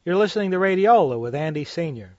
You're listening to Radiola with Andy Sr.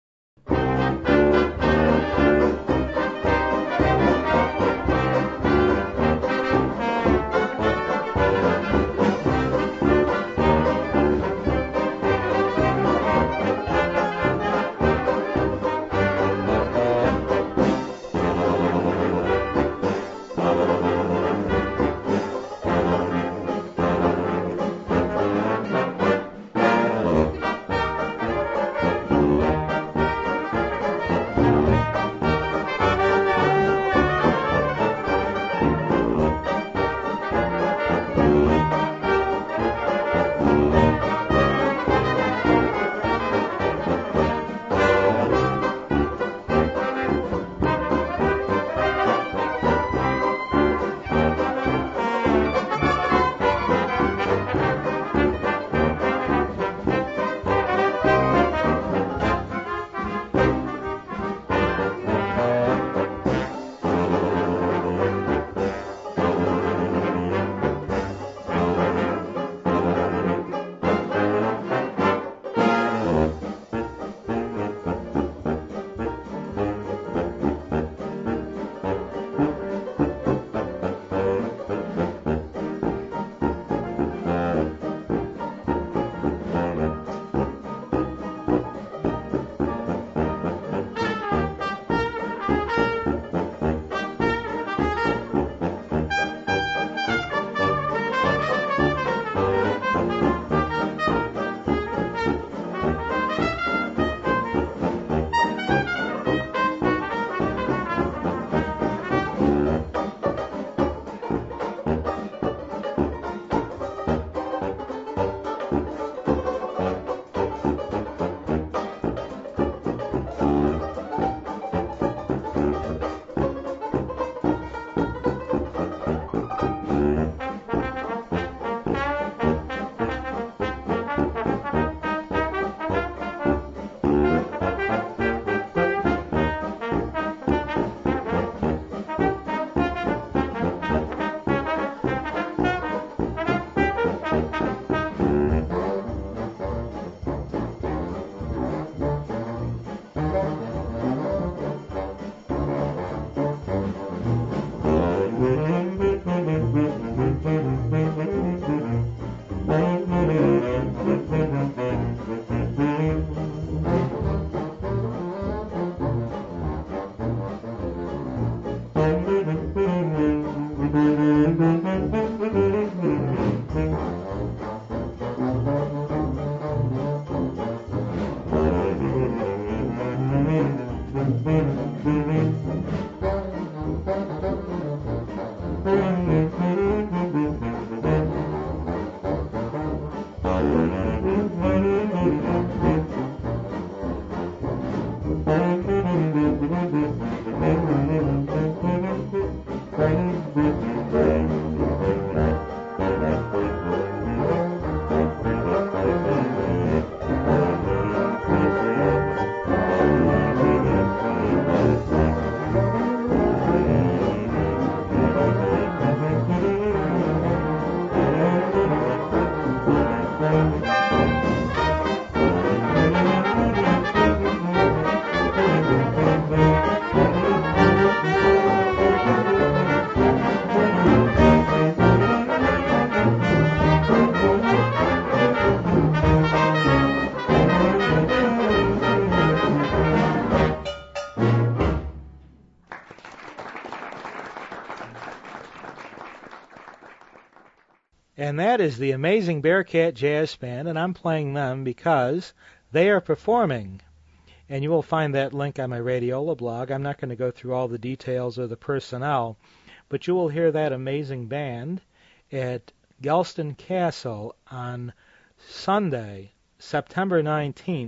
And that is the Amazing Bearcat Jazz Band, and I'm playing them because they are performing. And you will find that link on my Radiola blog. I'm not going to go through all the details of the personnel, but you will hear that amazing band at Gelston Castle on Sunday, September 19th,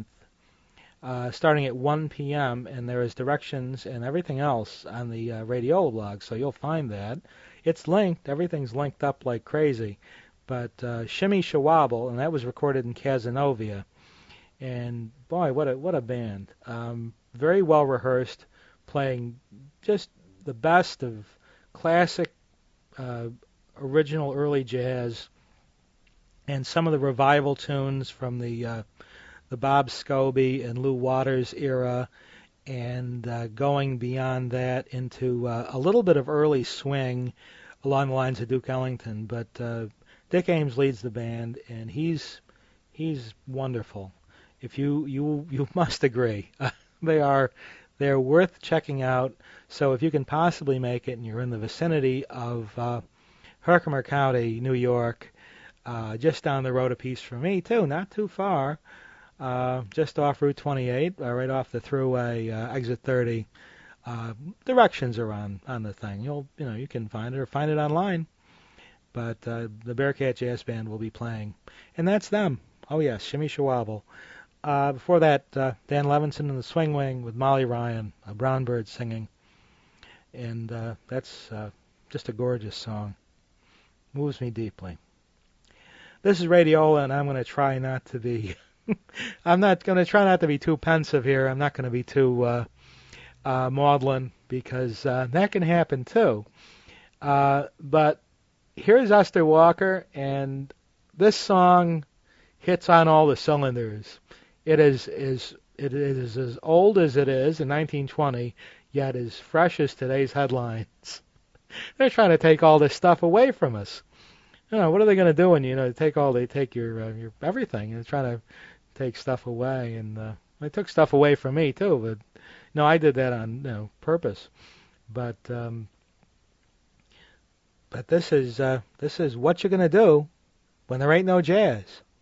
starting at 1 p.m., and there is directions and everything else on the Radiola blog, so you'll find that. It's linked. Everything's linked up like crazy. But Shimmy Shawabble, and that was recorded in Cazenovia. And boy, what a band. Very well rehearsed, playing just the best of classic, original early jazz, and some of the revival tunes from the the Bob Scobie and Lou Waters era, and going beyond that into a little bit of early swing along the lines of Duke Ellington. But Dick Ames leads the band, and he's wonderful. If you must agree, they're worth checking out. So if you can possibly make it, and you're in the vicinity of Herkimer County, New York, just down the road a piece from me too, not too far, just off Route 28, right off the thruway, exit 30. Directions are on the thing. You can find it or find it online. But the Bearcat Jazz Band will be playing, and that's them. Oh yes, Shimmy Shawabble. Before that, Dan Levinson and the Swing Wing with Molly Ryan, a brown bird singing, and that's just a gorgeous song. Moves me deeply. This is Radiola, and I'm going to try not to be. I'm not going to try not to be too pensive here. I'm not going to be too maudlin, because that can happen too. But here's Esther Walker, and this song hits on all the cylinders. It is as old as it is in 1920, yet as fresh as today's headlines. They're trying to take all this stuff away from us. What are they going to do when they take your everything? They're trying to take stuff away, and they took stuff away from me too. But no, I did that on purpose. But this is what you're going to do when there ain't no jazz.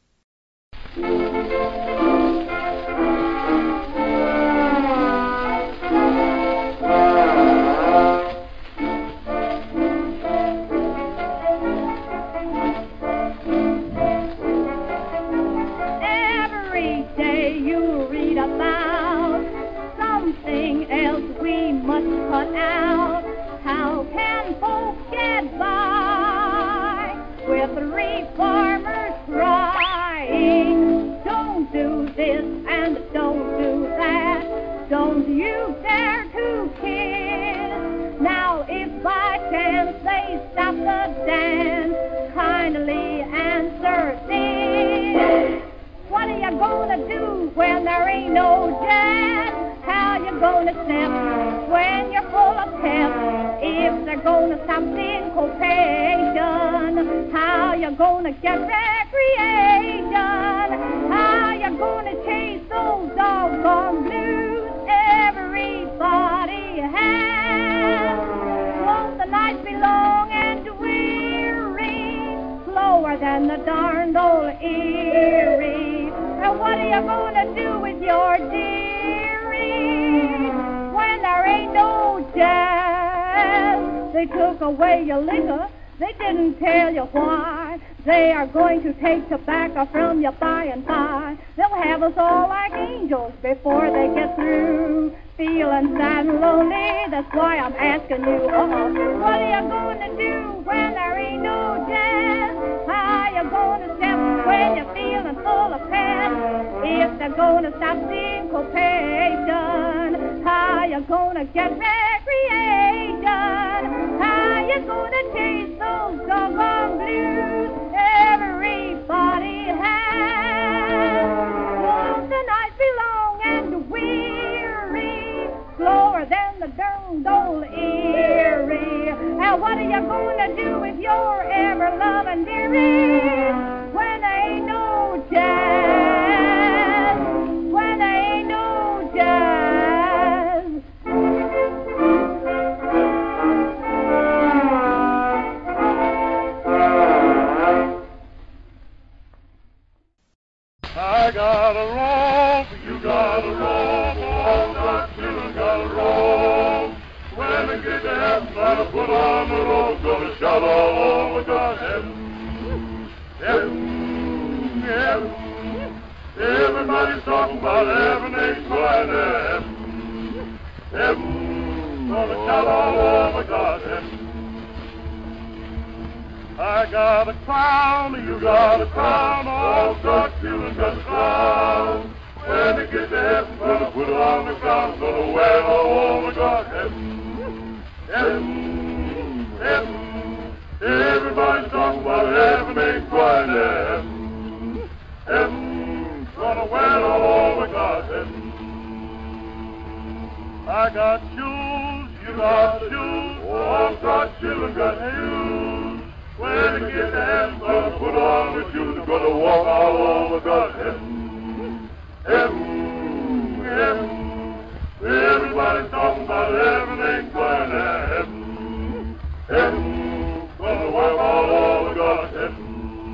Tobacco from you by and by. They'll have us all like angels before they get through. Feeling sad and lonely, that's why I'm asking you, what are you going to do when there ain't no jazz? How you going to step when you're feeling full of pep? If they're going to stop syncopation, how you going to get recreation? How you going to chase those doggone blues everybody has? Won't the night be long and weary, slower than the darned old Erie? Now what are you going to do with your ever-loving dearie when there ain't no jazz? When there ain't no jazz? I got a rope, you got a rope, all the children got a rope. When they get to heaven, gotta put on the rope, gonna shout all over God. Heaven, heaven, heaven. Everybody's talking about heaven, ain't quite heaven. Heaven, gonna shout all over God. Heaven. I got a crown, you got a crown, all the children got a crown. When they get to heaven, gonna put it on the ground, gonna wear it all over God. Heaven, heaven, heaven. Everybody's talking about heaven, ain't quite heaven. Heaven, gonna wear it all I got shoes, you got shoes, all got children got shoes. When you get to heaven, gonna put on the shoes, gonna walk all over God. Heaven, heaven, heaven. Everybody's talking about heaven, ain't going to heaven. Heaven, gonna walk all over God. Heaven.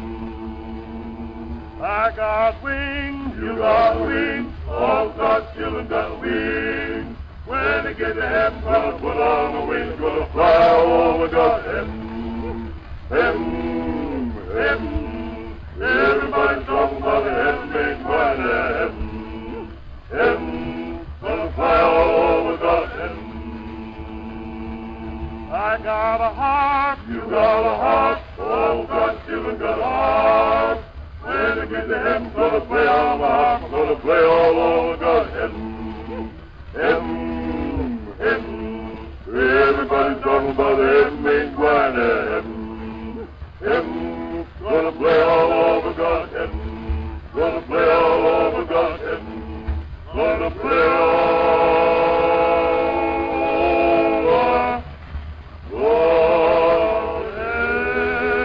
I got wings, you got wings, all God's children got wings. When they get to heaven, gonna put on the wings, gonna fly all over God's heaven. Heaven, heaven, everybody's talking about the heaven, ain't going to heaven. Heaven, gonna fly all over God's heaven. I got a harp, you got a harp, all God's children got a harp. When they get to heaven, gonna play on the harp, gonna play all over God's heaven. Heaven, heaven, everybody's talking about heaven, ain't going to heaven. Heaven, gonna play all over God's heaven. Gonna play all over God's heaven. Gonna play all over God's heaven.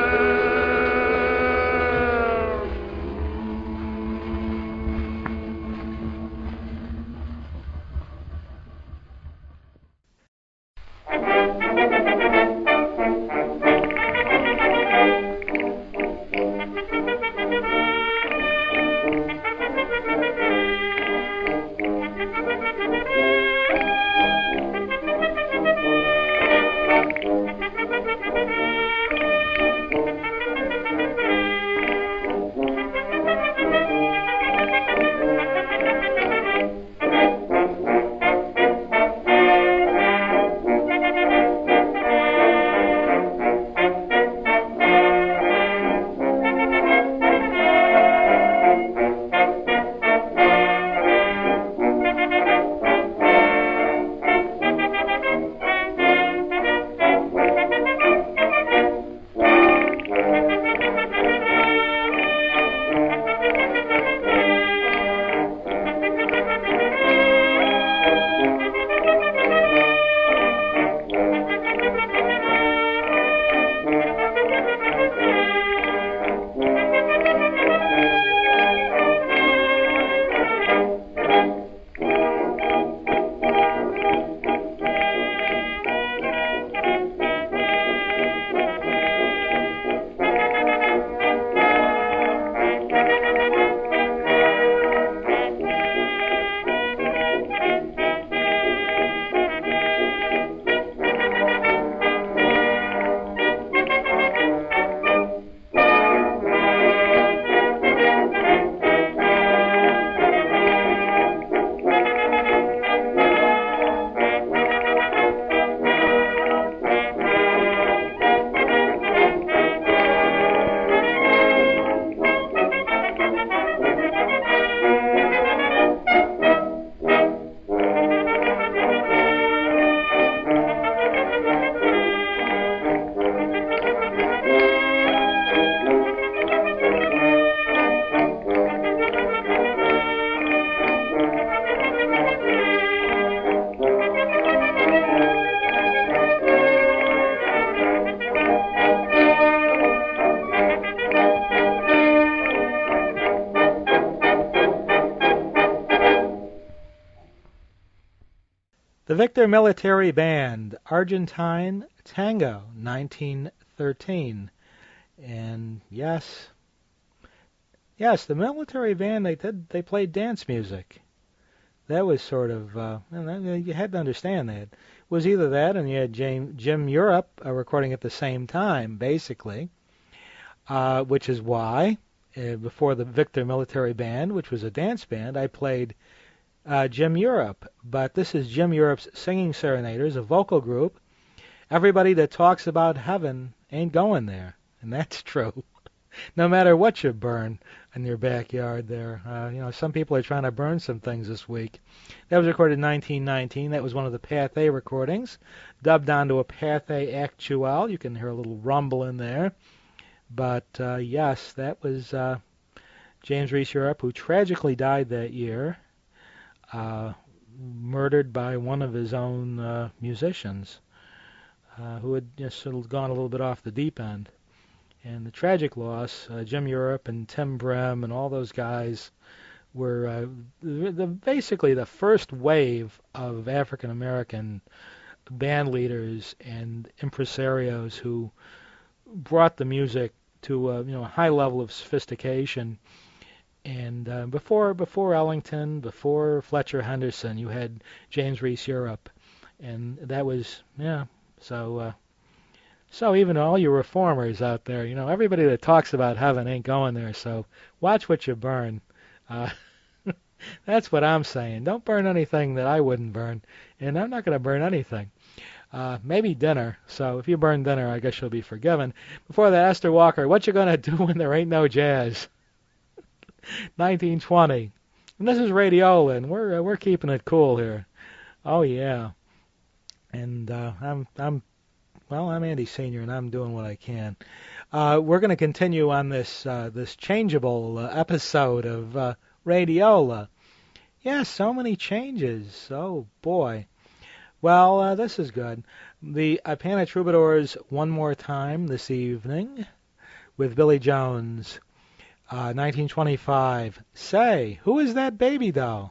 The Victor Military Band, Argentine Tango, 1913. And yes, the military band, they played dance music. That was sort of, you had to understand that. It was either that and you had Jim Europe recording at the same time, basically, which is why, before the Victor Military Band, which was a dance band, I played Jim Europe. But this is Jim Europe's Singing Serenaders, a vocal group. Everybody that talks about heaven ain't going there, and that's true. No matter what you burn in your backyard there. Some people are trying to burn some things this week. That was recorded in 1919. That was one of the Pathé recordings, dubbed onto a Pathé Actual. You can hear a little rumble in there. But, yes, that was James Reese Europe, who tragically died that year. murdered by one of his own musicians who had just sort of gone a little bit off the deep end. And the tragic loss, Jim Europe and Tim Brim and all those guys were basically the first wave of African American band leaders and impresarios who brought the music to a high level of sophistication. And before Ellington, before Fletcher Henderson, you had James Reese Europe, and that was So even all you reformers out there, everybody that talks about heaven ain't going there. So watch what you burn. That's what I'm saying. Don't burn anything that I wouldn't burn, and I'm not going to burn anything. Maybe dinner. So if you burn dinner, I guess you'll be forgiven. Before that, Esther Walker, what you going to do when there ain't no jazz? 1920. And this is Radiola, and we're keeping it cool here. Oh yeah. And I'm Andy Senior, and I'm doing what I can. We're going to continue on this changeable episode of Radiola. Yeah, so many changes. Oh boy. Well, this is good. The Ipana Troubadours one more time this evening with Billy Jones, 1925. Say, who is that baby doll?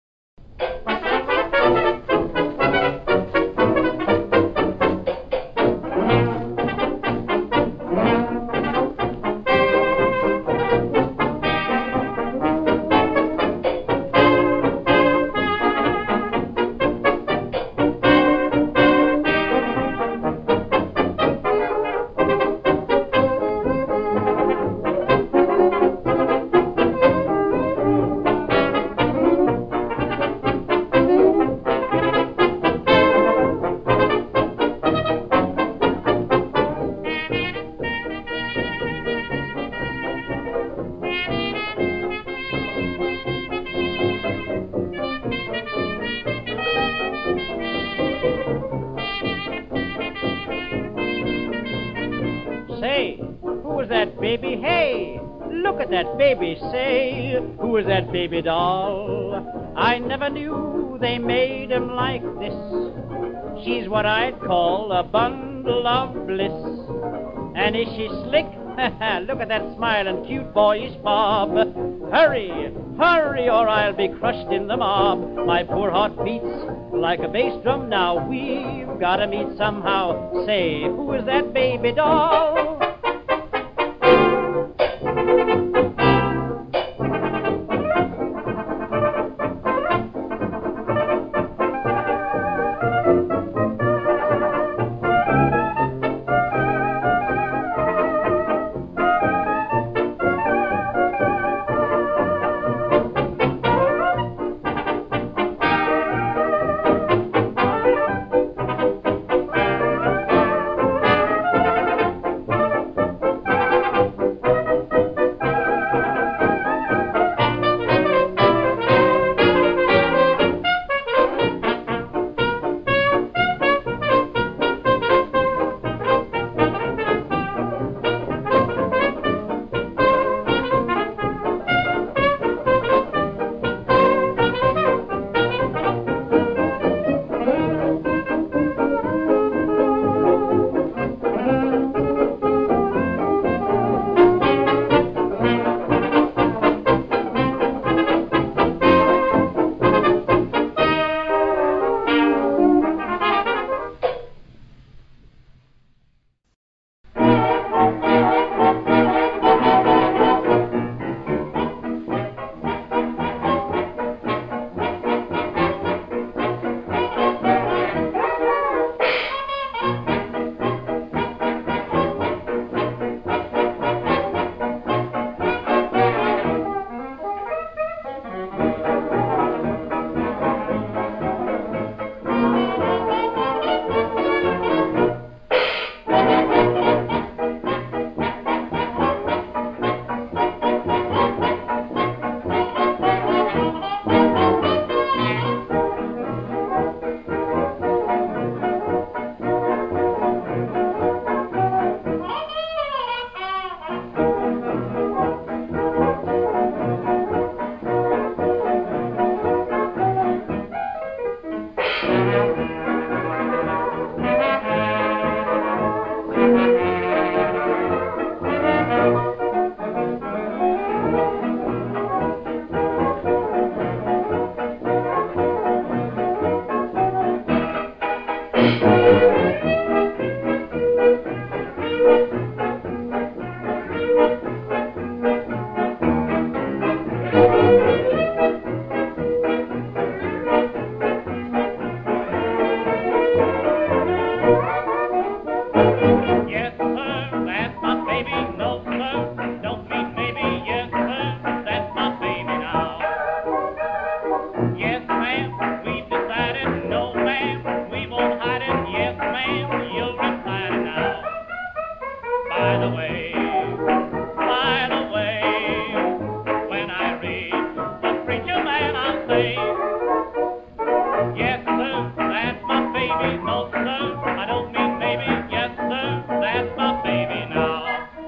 Say, who is that baby doll? I never knew they made 'em like this. She's what I'd call a bundle of bliss. And is she slick? Look at that smiling, cute, boyish bob. Hurry, hurry, or I'll be crushed in the mob. My poor heart beats like a bass drum now. We've got to meet somehow. Say, who is that baby doll? and I'll say, yes, sir, that's my baby. No, sir, I don't mean baby. Yes, sir, that's my baby now.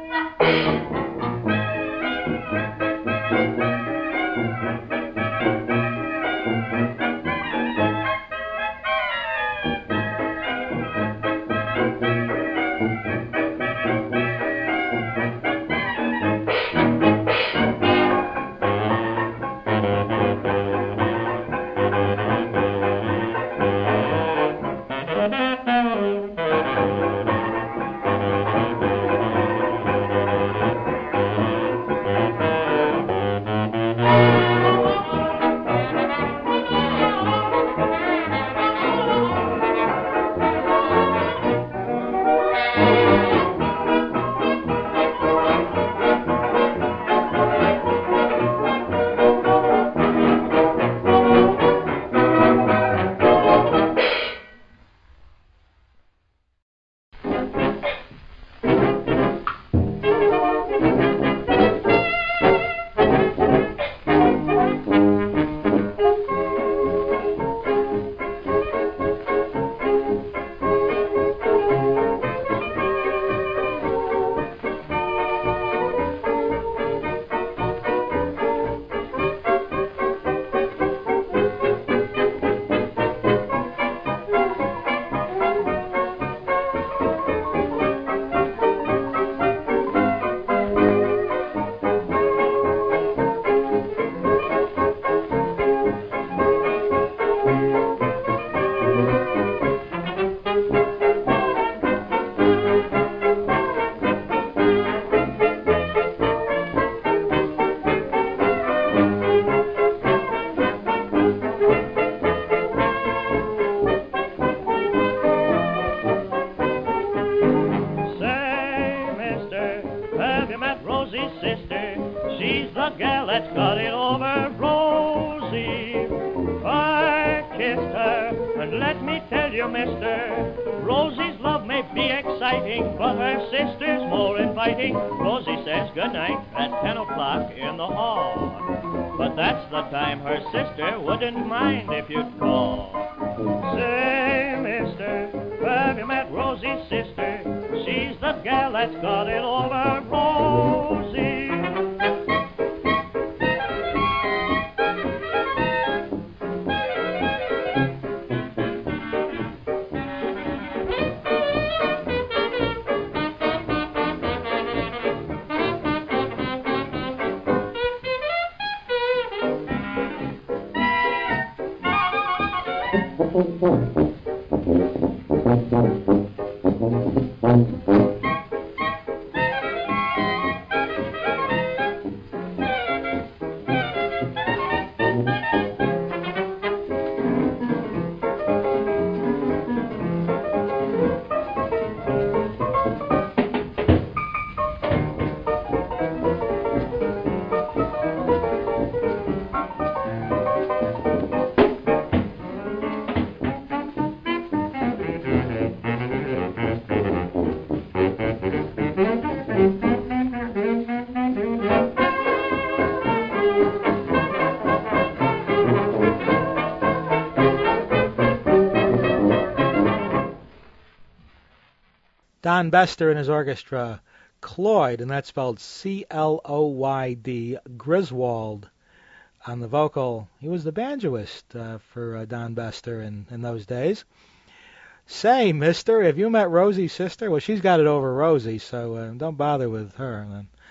Don Bester and his orchestra, Cloyd, and that's spelled C-L-O-Y-D, Griswold on the vocal. He was the banjoist for Don Bester in those days. Say, mister, have you met Rosie's sister? Well, she's got it over Rosie, so don't bother with her.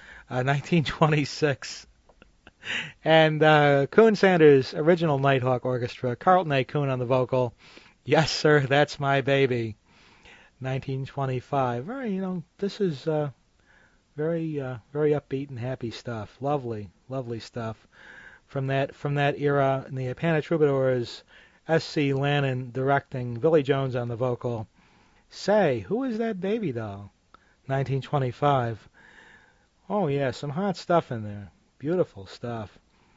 1926. And Coon Sanders' original Nighthawk Orchestra, Carlton A. Coon on the vocal. Yes, sir, that's my baby. 1925. This is very upbeat and happy stuff. Lovely stuff from that era. And the Hannah Troubadours, S.C. Lannon directing, Billy Jones on the vocal. Say, who is that baby doll? 1925. Oh yeah, some hot stuff in there. Beautiful stuff.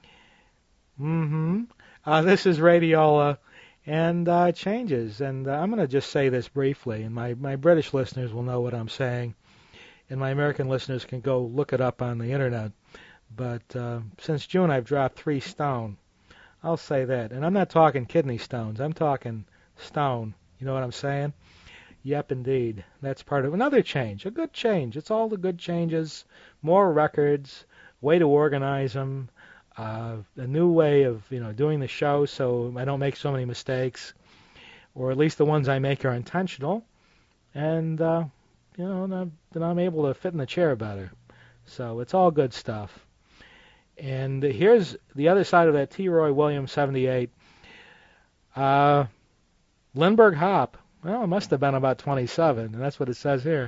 This is Radiola. And it changes, and I'm going to just say this briefly, and my British listeners will know what I'm saying, and my American listeners can go look it up on the internet. But since June, I've dropped 3 stone. I'll say that. And I'm not talking kidney stones. I'm talking stone. You know what I'm saying? Yep, indeed. That's part of another change, a good change. It's all the good changes, more records, way to organize them, a new way of doing the show so I don't make so many mistakes, or at least the ones I make are intentional, and then I'm able to fit in the chair better. So it's all good stuff. And here's the other side of that T. Roy Williams 78. Lindbergh Hop. Well, it must have been about 27, and that's what it says here.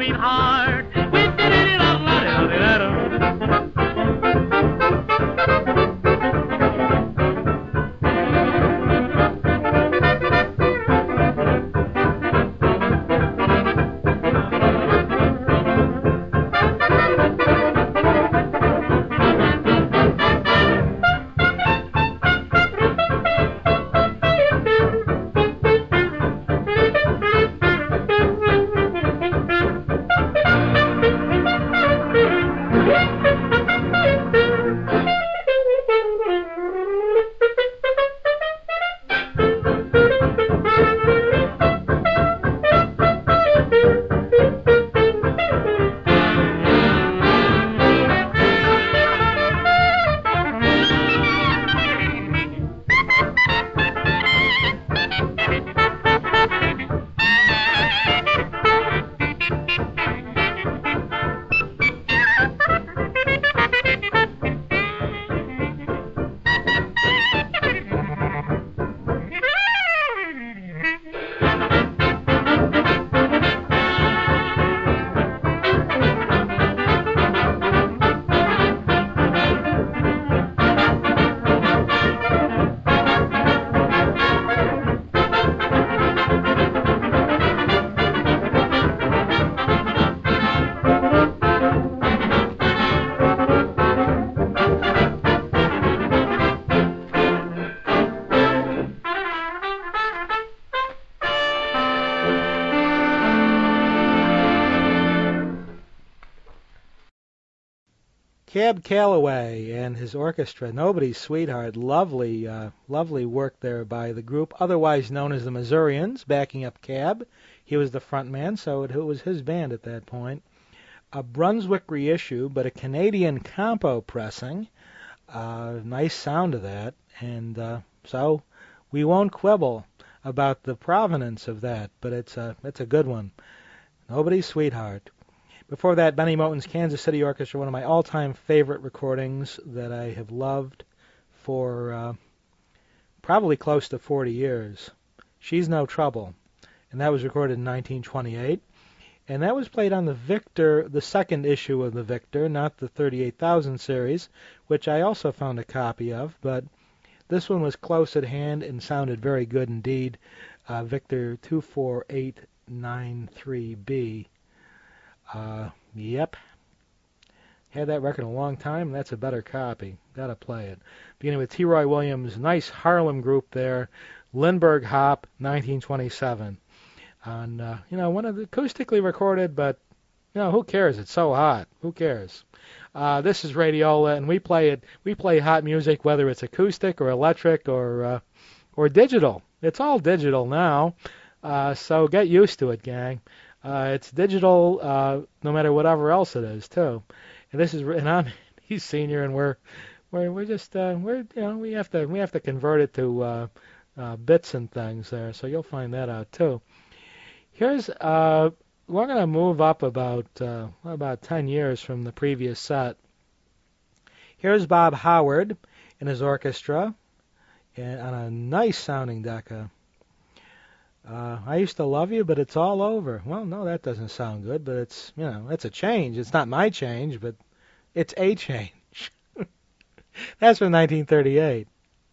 sweetheart. Cab Calloway and his orchestra, Nobody's Sweetheart, lovely work there by the group, otherwise known as the Missourians, backing up Cab. He was the front man, so it was his band at that point. A Brunswick reissue, but a Canadian compo pressing. Nice sound of that, and so we won't quibble about the provenance of that, but it's a good one. Nobody's Sweetheart. Before that, Benny Moten's Kansas City Orchestra, one of my all-time favorite recordings that I have loved for probably close to 40 years. She's No Trouble, and that was recorded in 1928. And that was played on the Victor, the second issue of the Victor, not the 38,000 series, which I also found a copy of, but this one was close at hand and sounded very good indeed. Victor 24893B. Yep. Had that record a long time, and that's a better copy. Gotta play it. Beginning with T. Roy Williams, nice Harlem group there. Lindbergh Hop, 1927. On, one of the acoustically recorded, but, who cares? It's so hot. Who cares? This is Radiola, and we play hot music, whether it's acoustic or electric or digital. It's all digital now, so get used to it, gang. It's digital, no matter whatever else it is, too. And he's senior, and we have to convert it to bits and things there. So you'll find that out too. We're going to move up about 10 years from the previous set. Here's Bob Howard and his orchestra, and on a nice sounding Decca. I used to love you, but it's all over. Well, no, that doesn't sound good, but it's a change. It's not my change, but it's a change. That's from 1938.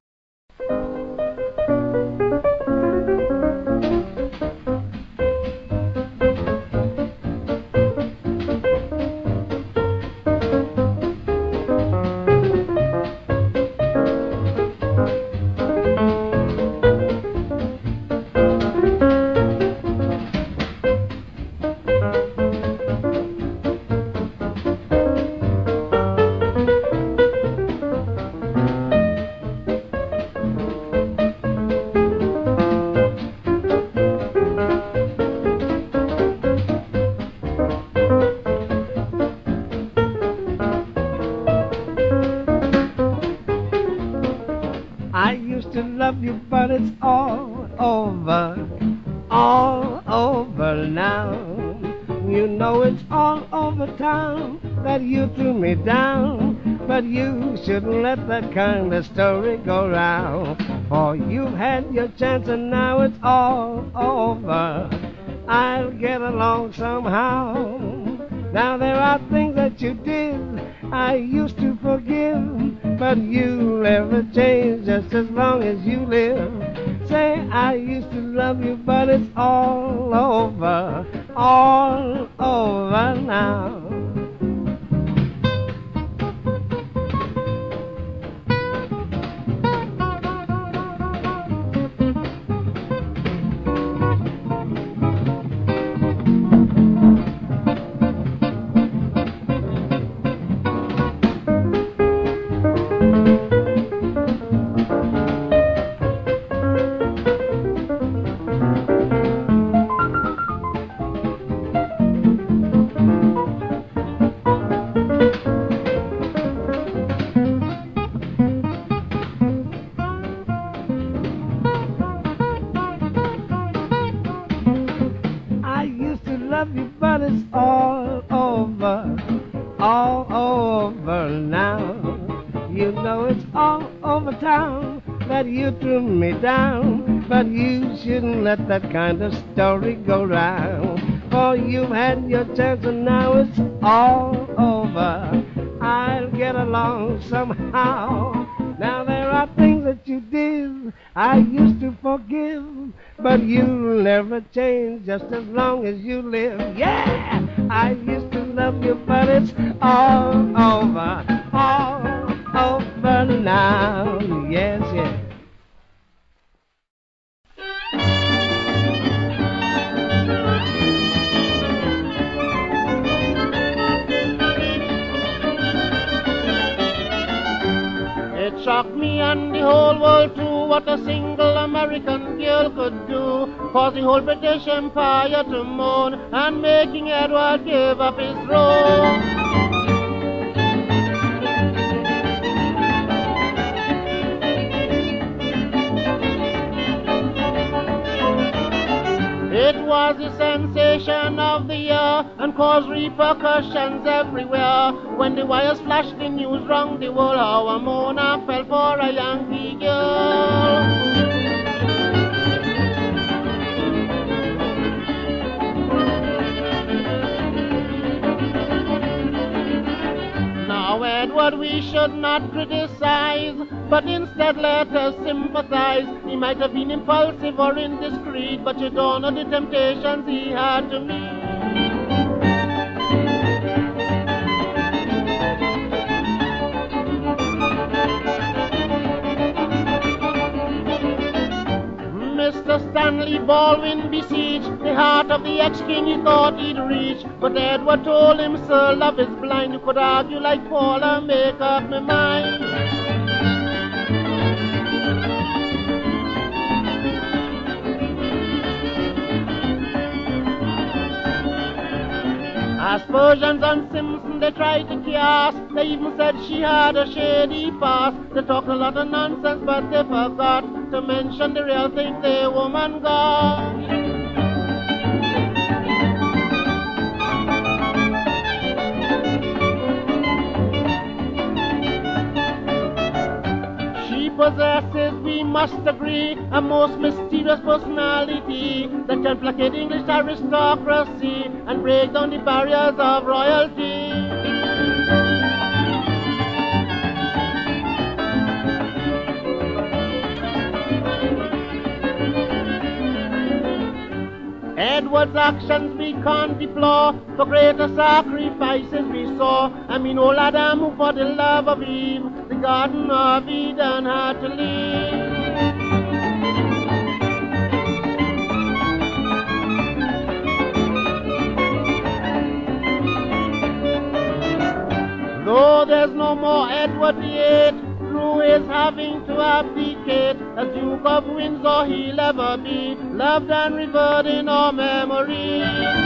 Shouldn't let that kind of story go round. For you've had your chance and now it's all over. I'll get along somehow. Now there are things that you did I used to forgive, but you'll never change just as long as you live. Say I used to love you, but it's all over now. Let that kind of story go round. For you've had your chance and now it's all over. I'll get along somehow. Now there are things that you did I used to forgive, but you'll never change just as long as you live. Yeah, I used to love you, but it's all over now. Yes, yes. It shocked me and the whole world too, what a single American girl could do. Cause the whole British Empire to moan, and making Edward give up his throne. It was the sensation of the year and caused repercussions everywhere. When the wires flashed the news round the world, how a Mona fell for a Yankee girl. Now, Edward, we should not criticize, but instead let us sympathize. He might have been impulsive or indiscreet, but you don't know the temptations he had to meet. Mr. Stanley Baldwin besieged the heart of the ex-king he thought he'd reach. But Edward told him, sir, love is blind. You could argue like Paul and make up my mind. Aspersions on Simpson they tried to cast. They even said she had a shady past. They talked a lot of nonsense, but they forgot to mention the real thing the woman got. She possesses, we must agree, a most mysterious personality that can placate English aristocracy and break down the barriers of royalty. Edward's actions we can't deplore, for greater sacrifices we saw. I mean old Adam who for the love of Eve the Garden of Eden had to leave. Though there's no more Edward VIII, through his having to abdicate, as Duke of Windsor he'll ever be, loved and revered in our memory.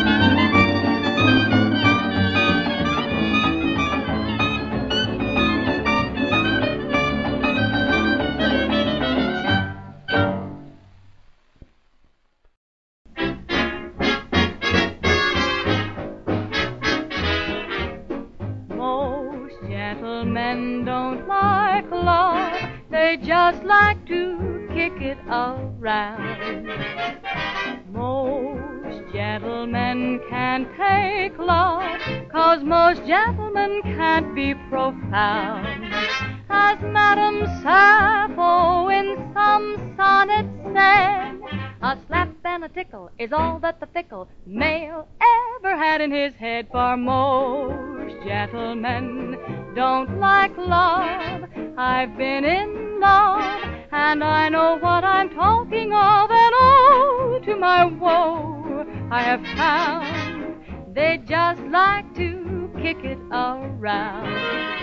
Gentlemen don't like love, they just like to kick it around. Most Gentlemen can't take love, 'cause most gentlemen can't be profound. As Madame Sappho in some sonnet said, a slap and a tickle is all that the fickle male ever had in his head. For most gentlemen don't like love. I've been in love, and I know what I'm talking of. And oh, to my woe, I have found they just like to kick it around.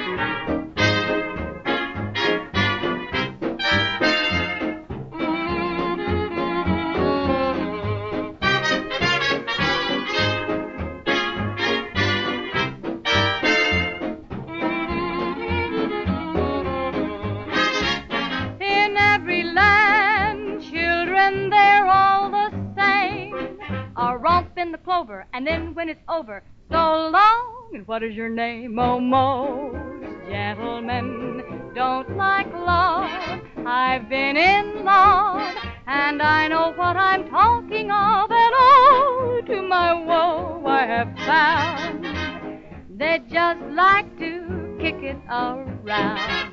In the clover, and then when it's over, so long, and what is your name? Oh, most gentlemen don't like love. I've been in love, and I know what I'm talking of. And oh, to my woe, I have found they just like to kick it around.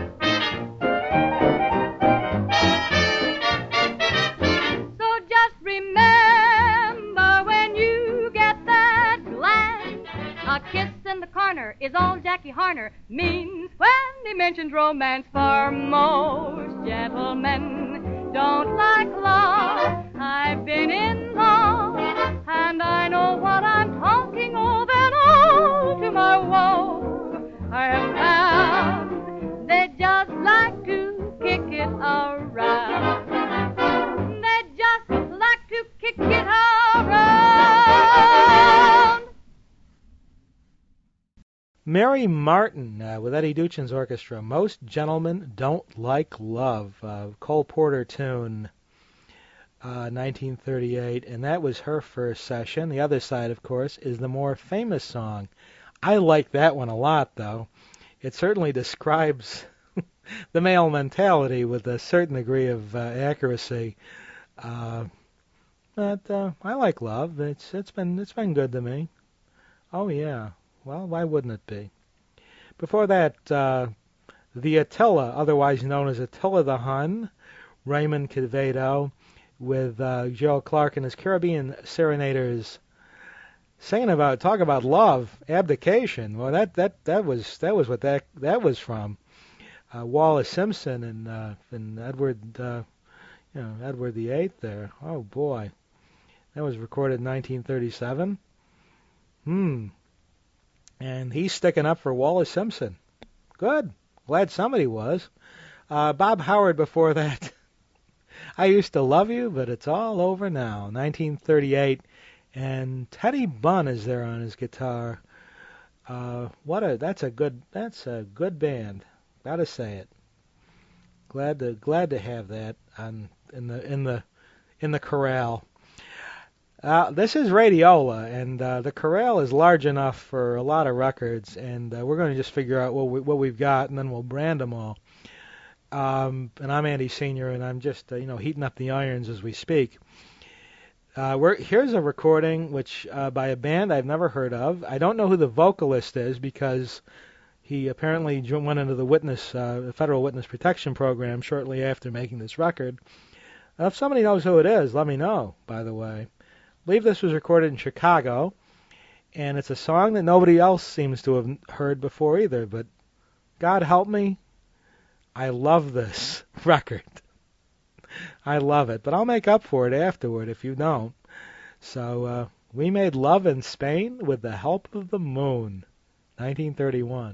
So just remember, a kiss in the corner is all Jackie Harner means when he mentions romance. For most gentlemen don't like love. I've been in love, and I know what I'm talking of. And oh, to my woe, I have found they just like to kick it around. They just like to kick it around. Mary Martin with Eddie Duchin's orchestra. Most Gentlemen Don't Like Love. Cole Porter tune, 1938, and that was her first session. The other side, of course, is the more famous song. I like that one a lot, though. It certainly describes the male mentality with a certain degree of accuracy. But I like love. It's been good to me. Oh yeah. Well, why wouldn't it be? Before that, the Attila, otherwise known as Attila the Hun, Raymond Quevedo, with Gerald Clark and his Caribbean Serenaders, talk about love, abdication. Well, that was what that was from. Wallace Simpson and Edward, Edward VIII there. Oh boy, that was recorded in 1937. And he's sticking up for Wallace Simpson. Good. Glad somebody was. Bob Howard before that. I used to love you, but it's all over now. 1938. And Teddy Bunn is there on his guitar. That's a good band. Gotta say it. Glad to have that in the corral. This is Radiola, and the corral is large enough for a lot of records, and we're going to just figure out what we've got, and then we'll brand them all. And I'm Andy Senior, and I'm just heating up the irons as we speak. Here's a recording which by a band I've never heard of. I don't know who the vocalist is because he apparently went into the Federal Witness Protection Program shortly after making this record. If somebody knows who it is, let me know. By the way. I believe this was recorded in Chicago, and it's a song that nobody else seems to have heard before either, but God help me, I love this record. I love it, but I'll make up for it afterward if you don't. So, we made love in Spain with the help of the moon, 1931.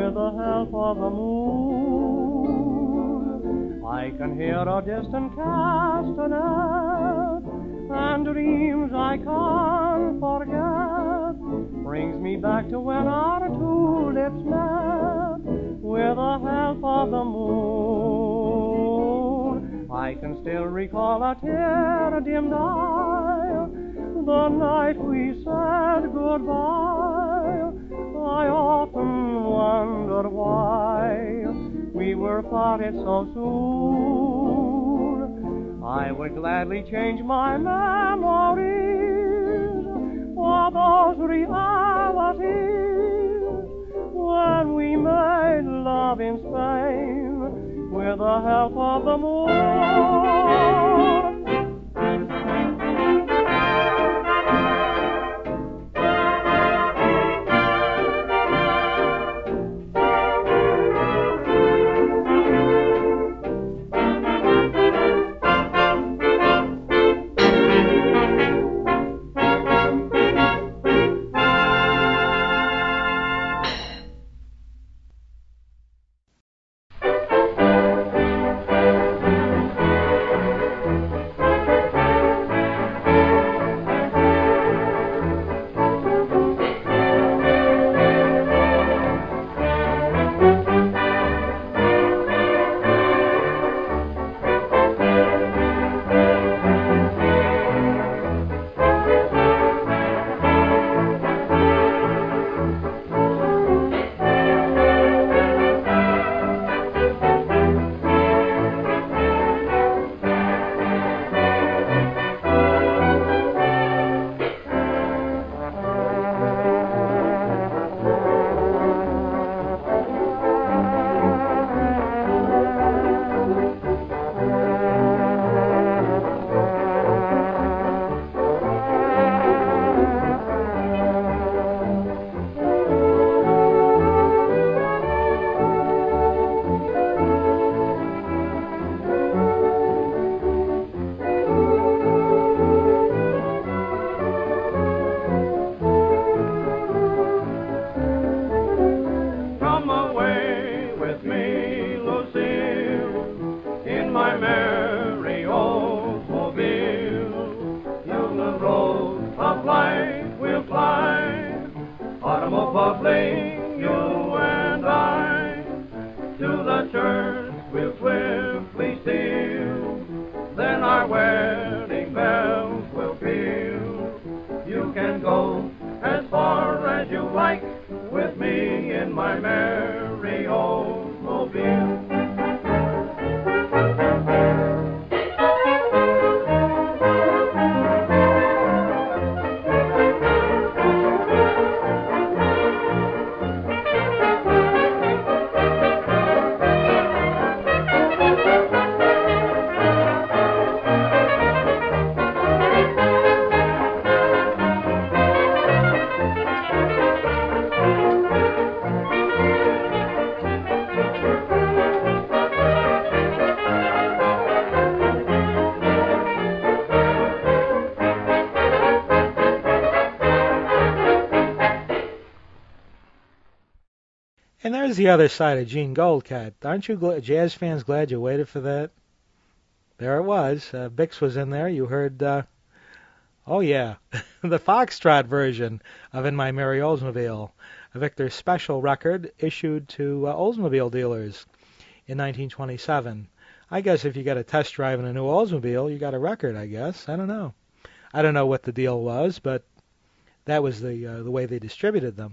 with the help of the moon. I can hear a distant castanet, and dreams I can't forget brings me back to when our two lips met with the help of the moon. I can still recall a tear-dimmed eye, the night we said goodbye. I often wondered why we were parted so soon. I would gladly change my memories for those realities when we made love in Spain with the help of the moon. And there's the other side of Gene Goldcat. Aren't you jazz fans glad you waited for that? There it was. Bix was in there. You heard, oh yeah, the Foxtrot version of In My Merry Oldsmobile, a Victor special record issued to Oldsmobile dealers in 1927. I guess if you got a test drive in a new Oldsmobile, you got a record, I guess. I don't know. I don't know what the deal was, but that was the way they distributed them.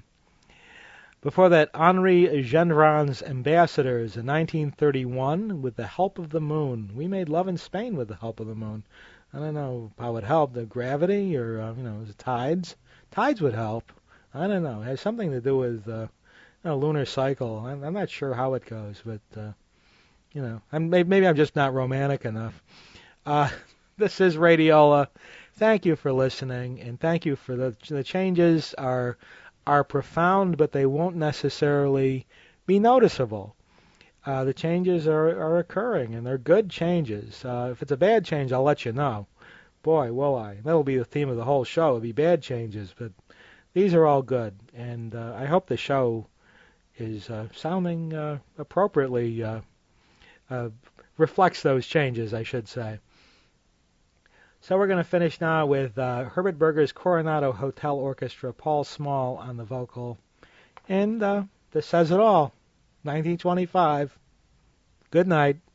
Before that, Henri Gendron's Ambassadors in 1931, With the Help of the Moon. We made love in Spain with the help of the moon. I don't know how it helped. The gravity or, the tides? Tides would help. I don't know. It has something to do with lunar cycle. I'm not sure how it goes, but, maybe I'm just not romantic enough. This is Radiola. Thank you for listening, and thank you for the changes are profound, but they won't necessarily be noticeable. The changes are occurring, and they're good changes. If it's a bad change, I'll let you know. Boy, will I. That'll be the theme of the whole show. It'll be bad changes, but these are all good. And I hope the show is sounding appropriately, reflects those changes, I should say. So we're going to finish now with Herbert Berger's Coronado Hotel Orchestra, Paul Small on the vocal. And this says it all, 1925. Good night.